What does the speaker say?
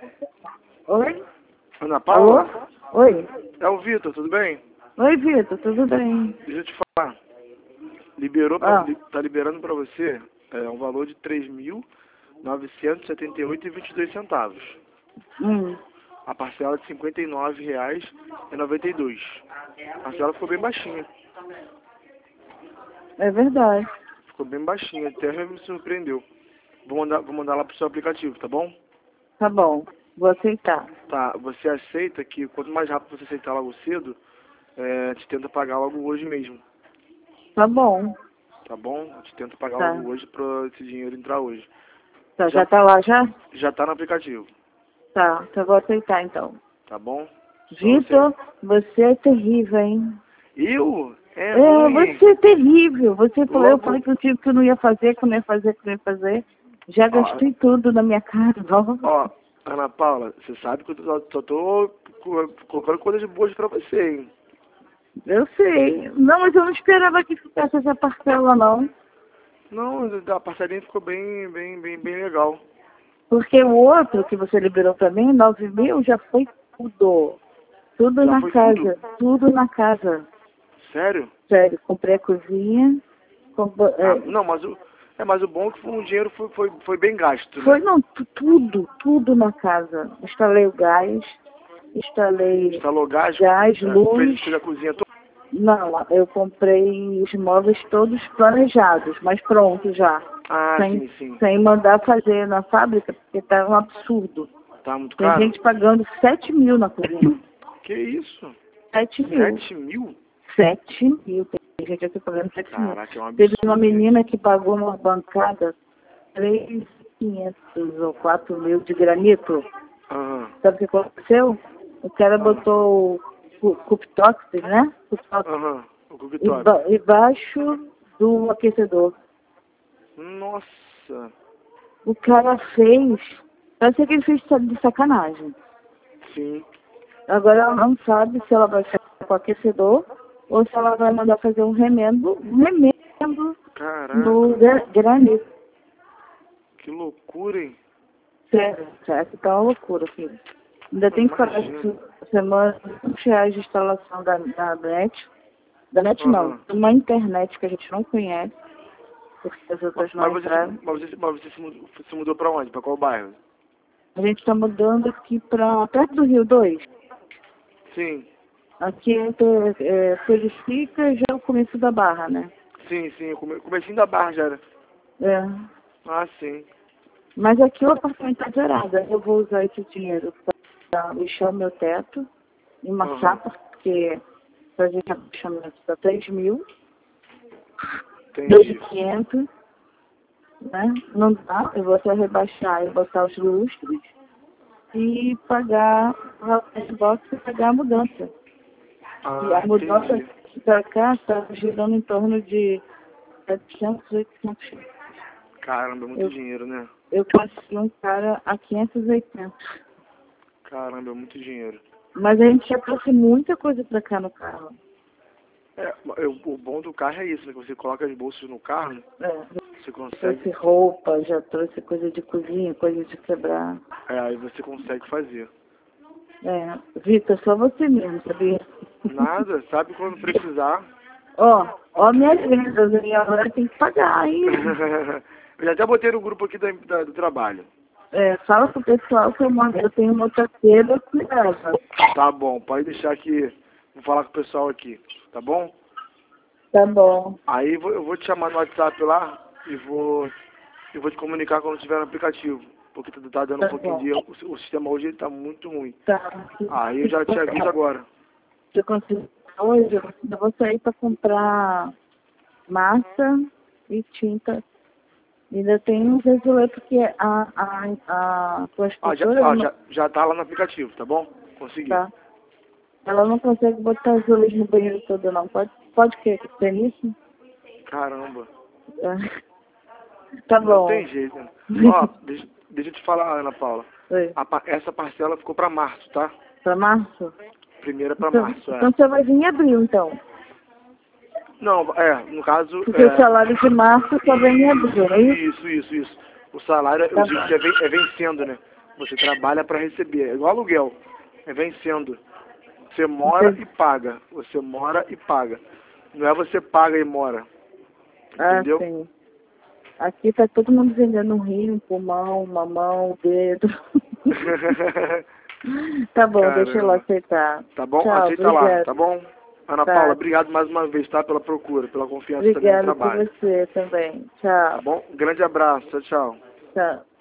Oi? Ana Paula? Alô? Oi? É o Vitor, tudo bem? Oi, Vitor, tudo bem? Deixa eu te falar. Tá liberando pra você um valor de R$ 3.978,22. Hum, A parcela de R$ 59,92. A parcela ficou bem baixinha. é verdade. Ficou bem baixinha, até me surpreendeu. Vou mandar lá pro seu aplicativo, tá bom? Tá bom, vou aceitar. Tá, você aceita que quanto mais rápido você aceitar logo cedo, a gente tenta pagar logo hoje mesmo. Tá bom, Tá bom? A gente tenta pagar tá. logo hoje pra esse dinheiro entrar hoje. Tá, já tá lá já? Já tá no aplicativo, Tá, então vou aceitar então. tá bom? Só Vitor, você é terrível, hein? Eu? É É, ruim. você é terrível. Você falou, eu Logo... falei contigo que eu não ia fazer, que eu não ia fazer, que eu não ia fazer. Já gastei tudo na minha cara, não. Ó, Ana Paula, você sabe que eu só tô colocando coisas boas pra você, hein? Eu sei. Não, mas eu não esperava que ficasse essa parcela, não. Não, a parcelinha ficou bem legal. Porque o outro que você liberou pra mim, 9.000, já foi tudo. Tudo Já na foi casa. tudo? Tudo na casa. Sério? Sério, comprei a cozinha. Não, mas o bom é que o dinheiro foi bem gasto, né? Foi, não, tudo na casa. Instalei o gás, instalei Instalou gás, luz. fez a cozinha toda. Não, eu comprei os móveis todos planejados, mas prontos já. Ah, Sem, sim. sem mandar fazer na fábrica, porque tá um absurdo. Tá muito Tem caro? gente pagando 7.000 na cozinha. Que isso? 7.000. 7.000? 7.000. Tem gente aqui pagando 7.000. Caraca, é um absurdo. Teve uma menina que pagou uma bancada 3.500 ou 4.000 de granito. Aham. Sabe o que aconteceu? O cara botou o cooktop, né? Aham. O cooktop. Embaixo do aquecedor. Nossa. O cara fez. Parece que ele fez de sacanagem. Sim. Agora ela não sabe se ela vai ficar com o aquecedor ou se ela vai mandar fazer um remendo Caraca. no granito. Que loucura, hein? Sério, que tá uma loucura, filho. Ainda tem que pagar Imagina. essa semana R$ 5 de instalação da net. Da net não, Aham. uma internet que a gente não conhece, porque as outras não Mas você, entraram. mas você se mudou pra onde? Pra qual bairro? A gente está mudando aqui para perto do Rio 2. Sim. Aqui entre Felicica já é o começo da Barra, né? Sim. Comecinho da barra já era. É. Ah, sim. Mas aqui o apartamento está zerado. Eu vou usar esse dinheiro para lixar o meu teto e massar, porque fazer rebaixamento está 3.000, Entendi. 2.500, né? Não dá, eu vou até rebaixar e botar os lustres e pagar o box e pagar a mudança. E a mudança Entendi. para cá está girando em torno de 700, 800. Caramba, é muito dinheiro, né? Eu consegui um cara a 580. Caramba, é muito dinheiro. Mas a gente já trouxe muita coisa para cá no carro. O bom do carro é isso, né? Que você coloca as bolsas no carro, você Já consegue. trouxe roupa, já trouxe coisa de cozinha, coisa de quebrar. Aí você consegue fazer. Vitor, só você mesmo, sabia? Nada, sabe quando precisar. Ó, minhas vendas, e agora tem que pagar, hein? Eu já até botei no grupo aqui do trabalho. Fala pro pessoal que eu tenho motoqueira que leva. Tá bom, pode deixar que vou falar com o pessoal aqui, tá bom? Tá bom. Aí eu vou te chamar no WhatsApp lá e vou te comunicar quando tiver no aplicativo. Porque tá dando um pouquinho de erro. O sistema hoje ele tá muito ruim. Tá. Aí eu já te aviso agora. Se conseguir hoje, eu vou sair para comprar massa e tinta. Ainda tem uns azuletos que a construtora... Já tá lá no aplicativo, tá bom? Consegui. Tá. Ela não consegue botar azulejo no banheiro todo, não. Pode que ter isso? Caramba. Tá bom. Não tem jeito, né? Ó, deixa eu te falar, Ana Paula. Oi. Essa parcela ficou pra março, tá? Pra março? Primeira pra Então, março, então você vai vir em abril, então. Não, no caso... Porque o salário de março só vem em abril, não é isso? Isso. O salário, eu digo que é vencendo, né? Você trabalha para receber. É igual aluguel. É vencendo. Você mora e paga. Você mora e paga. Não é você paga e mora. Entendeu? Ah, sim. Aqui tá todo mundo vendendo um rim, um pulmão, uma mão, um dedo. Tá bom, Caramba. deixa eu lá aceitar. Tá bom? Tchau, Aceita lá, obrigada. tá bom? Ana Tá. Paula, obrigado mais uma vez, tá? Pela procura, pela confiança também no Obrigada por trabalho. você também. Tá Tchau. bom? Grande abraço. Tchau, tchau. Tchau.